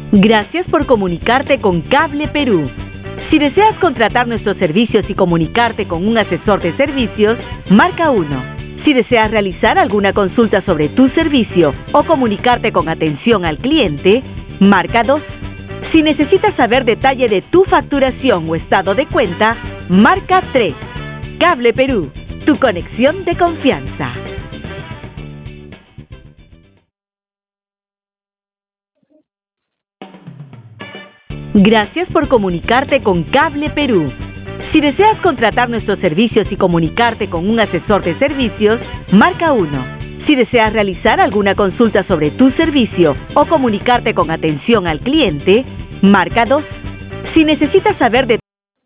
Gracias por comunicarte con Cable Perú. Si deseas contratar nuestros servicios y comunicarte con un asesor de servicios, marca 1. Si deseas realizar alguna consulta sobre tu servicio o comunicarte con atención al cliente, marca 2. Si necesitas saber detalle de tu facturación o estado de cuenta, marca 3. Cable Perú, tu conexión de confianza. Gracias por comunicarte con Cable Perú. Si deseas contratar nuestros servicios y comunicarte con un asesor de servicios, marca 1. Si deseas realizar alguna consulta sobre tu servicio o comunicarte con atención al cliente, marca 2. Si necesitas saber de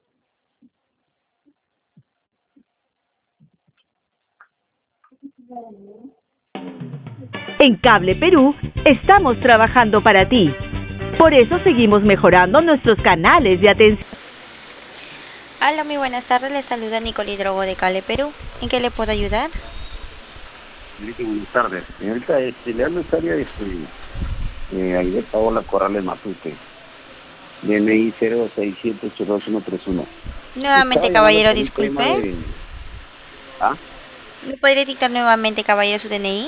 En Cable Perú, estamos trabajando para ti. Por eso seguimos mejorando nuestros canales de atención. Hola, muy buenas tardes. Les saluda Nicole Drogo de Cable Perú. ¿En qué le puedo ayudar? Buenas tardes. Señorita, le hablo esta área Aide Paola Corrales Matute, DNI 0678231. Nuevamente, caballero, disculpe. ¿Ah? ¿Me podría dictar nuevamente, caballero, su DNI?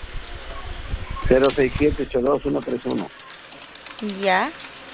0678231. Ya.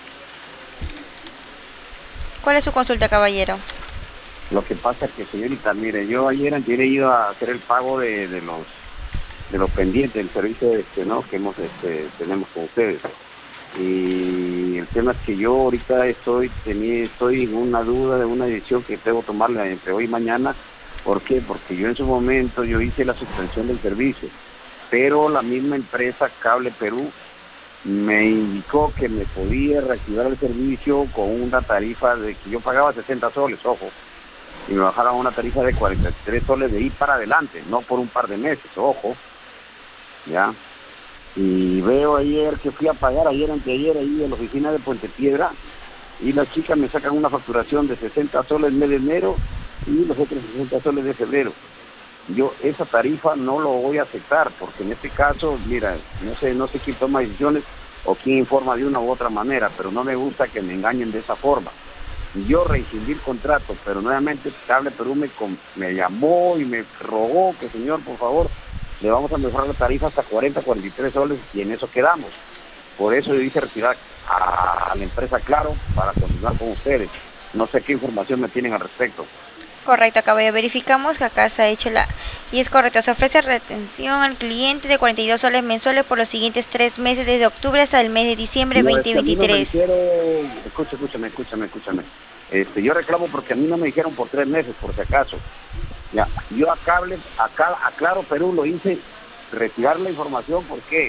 ¿Cuál es su consulta, caballero? Lo que pasa es que, señorita, mire, yo ayer he ido a hacer el pago de los pendientes del servicio ¿no? que tenemos con ustedes. Y el tema es que yo ahorita estoy en una duda de una decisión que debo tomarla entre hoy y mañana. ¿Por qué? Porque yo en su momento hice la suspensión del servicio, pero la misma empresa Cable Perú me indicó que me podía reactivar el servicio con una tarifa de que yo pagaba 60 soles, ojo, y me bajaron a una tarifa de 43 soles de ahí para adelante, no por un par de meses, ojo, ya. Y veo ayer que fui a pagar, anteayer, ahí en la oficina de Puente Piedra, y las chicas me sacan una facturación de 60 soles mes de enero y los otros 60 soles de febrero. Yo esa tarifa no lo voy a aceptar, porque en este caso, mira, no sé quién toma decisiones o quién informa de una u otra manera, pero no me gusta que me engañen de esa forma. Yo rescindí el contrato, pero nuevamente Cable Perú me llamó y me rogó que, señor, por favor, le vamos a mejorar la tarifa hasta 43 soles, y en eso quedamos. Por eso yo hice retirar a la empresa Claro para continuar con ustedes. No sé qué información me tienen al respecto. Correcto, caballero. Verificamos que acá se ha hecho Y es correcto, se ofrece retención al cliente de 42 soles mensuales por los siguientes 3 meses, desde octubre hasta el mes de diciembre 2023. Escúchame. Yo reclamo porque a mí no me dijeron por 3 meses, por si acaso. Ya, yo a Claro Perú lo hice retirar la información. ¿Por qué?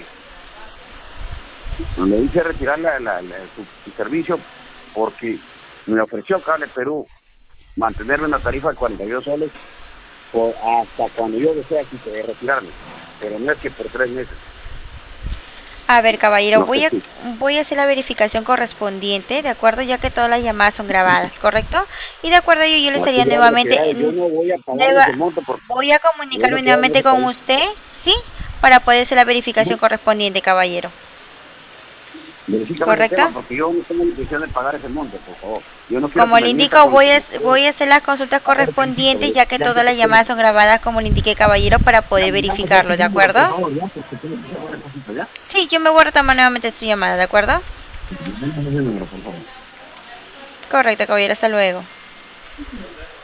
Me hice retirar su servicio porque me ofreció Cable Perú mantenerme en la tarifa de 42 soles hasta cuando yo desea retirarme, pero no es que por 3 meses. A ver, caballero, No, voy a hacer la verificación correspondiente, ¿de acuerdo? Ya que todas las llamadas son grabadas, ¿correcto? Y de acuerdo, yo le estaría nuevamente... Yo no voy a pagar ese monto voy a comunicarme nuevamente con usted, ¿sí? Para poder hacer la verificación correspondiente, caballero. ¿Correcto? Porque yo no tengo intención de pagar ese monto, por favor. Yo no como le indico, voy a hacer las consultas correspondientes, ya que todas las llamadas son grabadas, como le indiqué, caballero, para poder verificarlo, ¿de acuerdo? Sí, yo me voy a retomar nuevamente su llamada, ¿de acuerdo? Correcto, caballero, hasta luego.